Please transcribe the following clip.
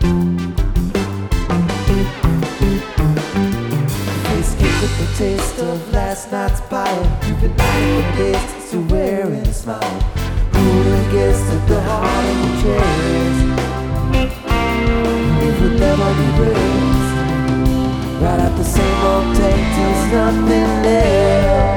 Escape with the taste of last night's pile. You've been lying for days to wearing a smile. Who against the heart of the chairs. It would never be raised. Right at the same old tank, there's nothing there.